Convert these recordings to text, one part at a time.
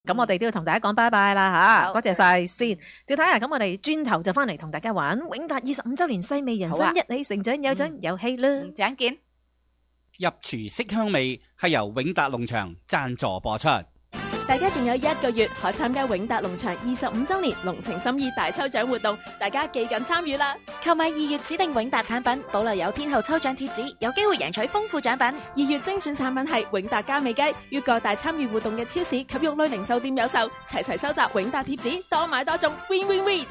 咁我哋都要同大家講拜拜啦吓，多謝晒先。趙太啊，咁我哋轉頭就翻嚟同大家玩永達25周年細味人生一起成長有獎遊戲啦。 陣見。 入廚色香味係由永達農場贊助播出。 大家仲有1個月可參加永達農場25周年濃情心意大抽獎活動，大家記緊參與啦！ 購買2月指定永達產品，保留有編號抽獎貼紙，有機會贏取豐富獎品。 2月精選產品係永達嘉美雞，於各大參與活動嘅超市及肉類零售店有售，齊收集永達貼紙，多買多中 ，win win win！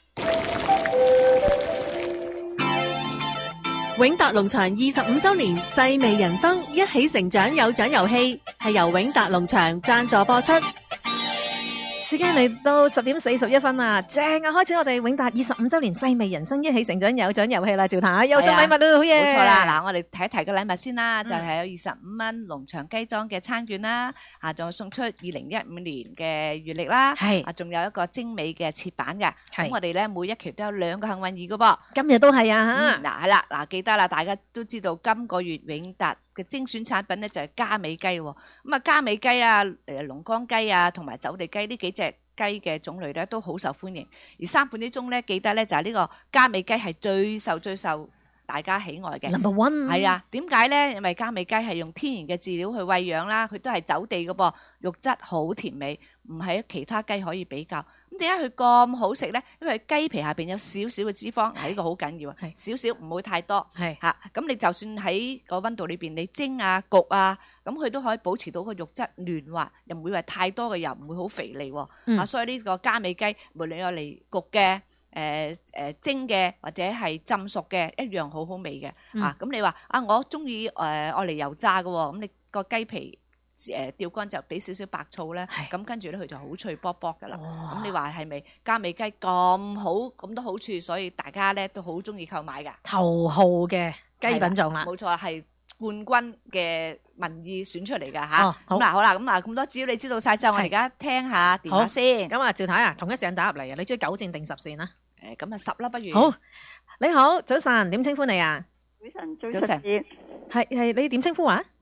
永達農場25周年細味人生一起成長有獎遊戲係由永達農場贊助播出。 時間嚟到10點41分啦，正啊！開始我哋永達25周年細味人生一起成長有獎遊戲啦，趙太又送禮物啦，好嘢！ 冇錯啦，嗱，我哋睇一睇個禮物先啦，就係有25蚊農場雞莊嘅餐券啦，仲有送出2015年嘅月曆啦，仲有一個精美嘅切板嘅，咁我哋咧每一期都有2個幸運兒噶噃， 今日都係啊嗱係啦，嗱記得啦，大家都知道今個月永達嘅精選產品咧就係嘉美雞喎，咁啊嘉美雞啊、龍江雞啊同埋走地雞呢幾隻雞嘅種類咧都好受歡迎，而3款之中咧記得咧就係呢個嘉美雞係最受大家喜愛嘅 Number one 係啊，點解咧？因為嘉美雞係用天然嘅飼料去餵養啦，佢都係走地嘅噃，肉質好甜美，唔係其他雞可以比較。咁點解佢咁好食咧？因為雞皮下邊有少少嘅脂肪，係呢個好緊要啊，少少唔會太多。係嚇，咁你就算喺個溫度裏邊你蒸啊焗啊，咁佢都可以保持到個肉質嫩滑，又唔會話太多嘅油，唔會好肥膩喎。所以呢個嘉美雞無論用嚟焗嘅。蒸嘅或者係浸熟嘅一樣好好味嘅咁你話我中意愛嚟油炸嘅喎，咁你個雞皮吊乾就俾少少白醋咧，咁跟住咧佢就好脆卜卜㗎啦。咁你話係咪嘉美雞咁好咁多好處，所以大家咧都好中意購買㗎？ 頭號嘅雞品種啦， 冇錯，係冠軍嘅民意選出嚟㗎嚇。好啦，咁多資料你知道晒之後，我哋而家聽下電話先。 咁啊，趙太啊，同一時間打入嚟啊，你中意9線定10線啊？ 咁啊10啦，不如。 好，你好，早晨，點稱呼你啊？ 早晨， 係你點稱呼啊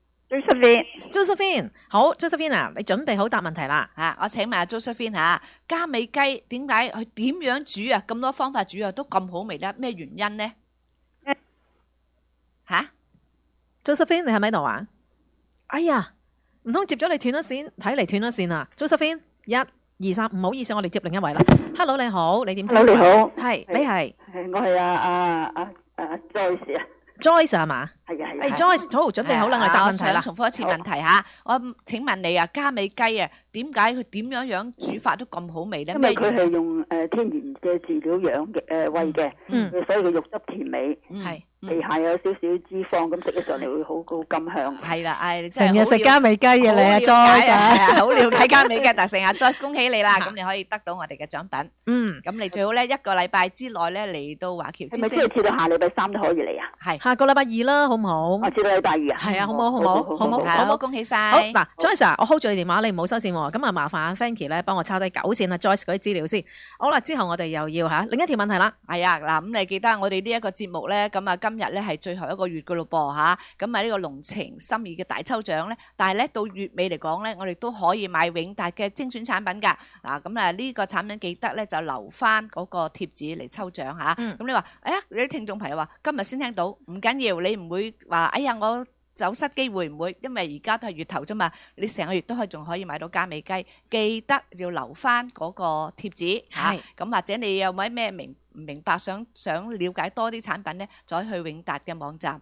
？Josephine， 好 ，Josephine 啊，你準備好答問題啦嚇！我請問阿 Josephine 嚇，嘉美雞點解佢點樣煮啊？咁多方法煮啊，都咁好味咧？咩原因呢？嚇 ，Josephine 你係咪喺度啊？哎呀，唔通接咗你斷咗線？睇嚟斷咗線啊 ！Josephine 1、2、3，唔好意思，我哋接另一位啦。Hello， 你好，你點稱呼？ Hello， 你好， 係你係？ 我係Joyce 啊。 Joyce 係嘛？ 係啊。 Joyce， 好，準備好啦，我哋答問題啦。 我想重複一次問題嚇，我請問你啊，嘉美雞啊，點解佢點樣煮法都咁好味咧？ 因為佢係用天然嘅飼料養嘅餵嘅，所以佢肉質甜美，皮下有少少脂肪，咁食起上嚟會好甘香。 係啦， 成日食嘉美雞嘅你啊 Joyce， 好了解嘉美雞，但成日 Joyce 恭喜你啦，咁你可以得到我哋嘅獎品。咁你最好咧1個禮拜之內咧嚟到華僑之星。 係咪即係至到下禮拜3都可以嚟啊？ 係下個禮拜2啦，好唔好？ 我至到禮拜2啊？ 係啊，好唔好？ 好，恭喜晒。 好嗱 ，Joyce 啊，我 hold 住你電話，你唔好收線喎。咁啊，麻煩 Frankie 咧幫我抄低9線啊 Joyce 嗰啲資料先。好啦，之後我哋又要另一條問題啦。 係啊，嗱，咁你記得我哋呢一個節目咧，咁啊今日咧係最後1個月噶咯噃嚇，咁啊呢個濃情心意嘅大抽獎咧，但係咧到月尾嚟講咧，我哋都可以買永達嘅精選產品㗎。嗱，咁啊呢個產品記得咧就留翻嗰個貼紙嚟抽獎嚇。咁你話，哎呀，你啲聽眾朋友話今日先聽到，唔緊要，你唔會話，哎呀我走失機會唔會？因為而家都係月頭啫嘛，你成個月都仲可以買到嘉美雞，記得要留翻嗰個貼紙嚇。咁或者你有冇咩唔明白想了解多啲產品咧，就可以去永達嘅網站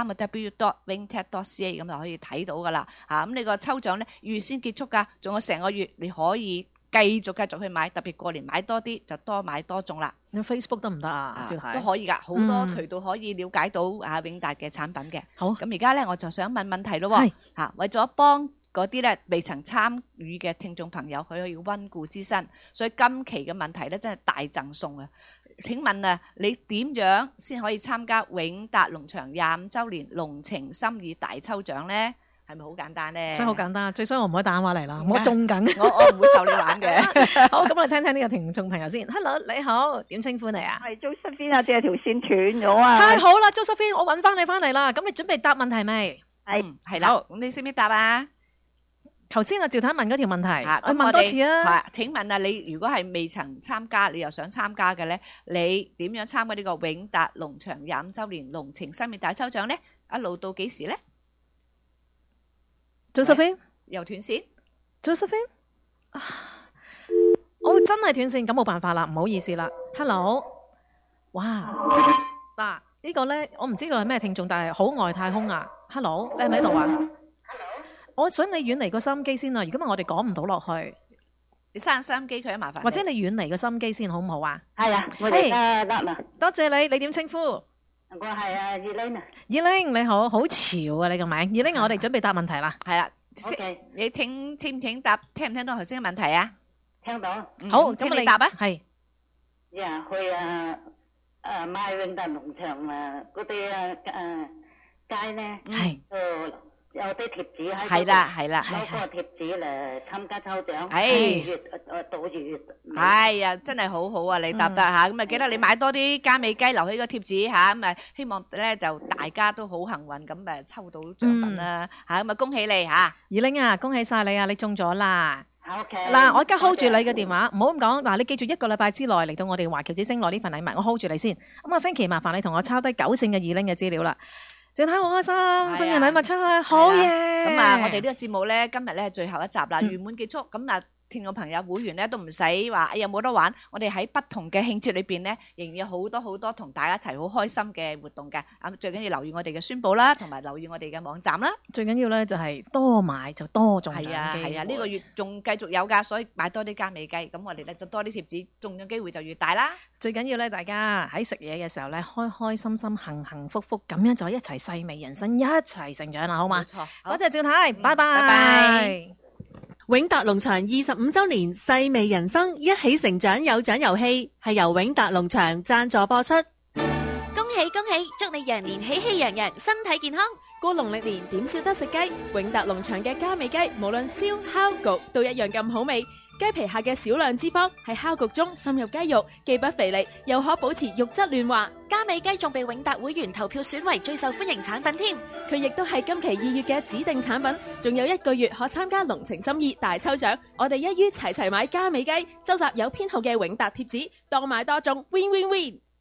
3w.wingtech.ca 咁就可以睇到噶啦嚇。咁你個抽獎咧預先結束㗎，仲有成個月你可以繼續去買，特別過年買多啲就多買多中啦。 你 Facebook 得唔得啊？ 都可以㗎，好多渠道可以了解到永達嘅產品嘅。 好， 咁而家咧我就想問問題咯喎。嚇，為咗幫嗰啲咧未曾參與嘅聽眾朋友，佢可以溫故知新，所以今期嘅問題咧真係大贈送啊！請問啊，你點樣先可以參加永達農場25週年濃情心意大抽獎咧？係咪好簡單咧？ 真係好簡單，最衰我唔可以打電話嚟啦，我中緊。 我唔會受你玩嘅。 好，咁我哋聽聽呢個聽眾朋友先。Hello， 你好，點稱呼你啊？ 係 Josephine 啊，即係條線斷咗啊！ 太好啦 ，Josephine，我揾翻你翻嚟啦。咁你準備答問題未？ 係啦。咁你識唔識答啊？ 頭先阿趙太問嗰條問題， 咁問多次啊。 請問啊，你如果係未曾參加，你又想參加嘅咧，你點樣參加呢個永達農場25週年農情生命大抽獎咧？一路到幾時咧 ？Josephine 又斷線。 Josephine 真係斷線，咁冇辦法啦，唔好意思啦。Hello， 哇，嗱呢個咧，我唔知佢係咩聽眾，但係好外太空啊。Hello， 你係咪喺度啊？我想你遠離個收音機先啊！如果唔係我哋講唔到落去， 你閂收音機佢啊，麻煩。 或者你遠離個收音機先，好唔好啊？ 係啊，我哋得啦。 多謝你，你點稱呼？ 我係啊，Elaine 啊。 Elaine 你好，好潮啊！你個名 Elaine，我哋準備答問題啦。 係啦。 OK， 你請唔聽到頭先嘅問題啊？ 聽到。 好， 咁你答啊。 係。 呀，去買永達農場嗰啲街咧， 係。 有啲貼紙喺度， 係啦， 攞個貼紙嚟參加抽獎，到月。 係啊，真係好好啊！你答得嚇，咁啊記得你買多啲嘉美雞留起個貼紙嚇，咁啊希望咧就大家都好幸運咁誒抽到獎品啦嚇，咁啊恭喜你嚇 ！Elaine啊，恭喜曬你啊！你中咗啦！ OK。 嗱，我而家 hold 住你嘅電話，唔好咁講。嗱，你記住1個禮拜之內嚟到我哋華僑之星攞呢份禮物，我 hold 住你先。咁啊 Frankie 麻煩你同我抄低9姓嘅Elaine嘅資料啦。謝太好開心，送完禮物出去，好嘢！ 咁啊，我哋呢個節目咧，今日咧係最後一集啦，圓滿結束。咁啊，聽眾朋友會員咧都唔使話，哎呀冇得玩。我哋喺不同嘅慶節裏邊咧，仍然有好多同大家一齊好開心嘅活動嘅。咁最緊要留意我哋嘅宣佈啦，同埋留意我哋嘅網站啦。 最緊要咧就係多買就多中獎機會。 係啊，呢個月仲繼續有㗎，所以買多啲嘉美雞，咁我哋咧就多啲貼紙，中獎機會就越大啦。 最緊要咧，大家喺食嘢嘅時候咧，開開心心、幸幸福福，咁樣就一齊細味人生，一齊成長啦，好嘛？ 冇錯， 多謝趙太，拜拜。 拜拜。 永達農場25週年細味人生，一起成長有獎遊戲係由永達農場贊助播出。 恭喜恭喜，祝你羊年喜氣洋洋，身體健康。 過農曆年點少得食雞，永達農場嘅嘉美雞，無論燒、烤、焗都一樣咁好味。雞皮下嘅少量脂肪喺烤焗中滲入雞肉，既不肥膩，又可保持肉質嫩滑。 嘉美雞仲被永達會員投票選為最受歡迎產品添。 佢亦都係今期2月嘅指定產品，仲有1個月可參加農情心意大抽獎。我哋一於齊齊買嘉美雞，收集有編號嘅永達貼紙，多買多中 ，win win win。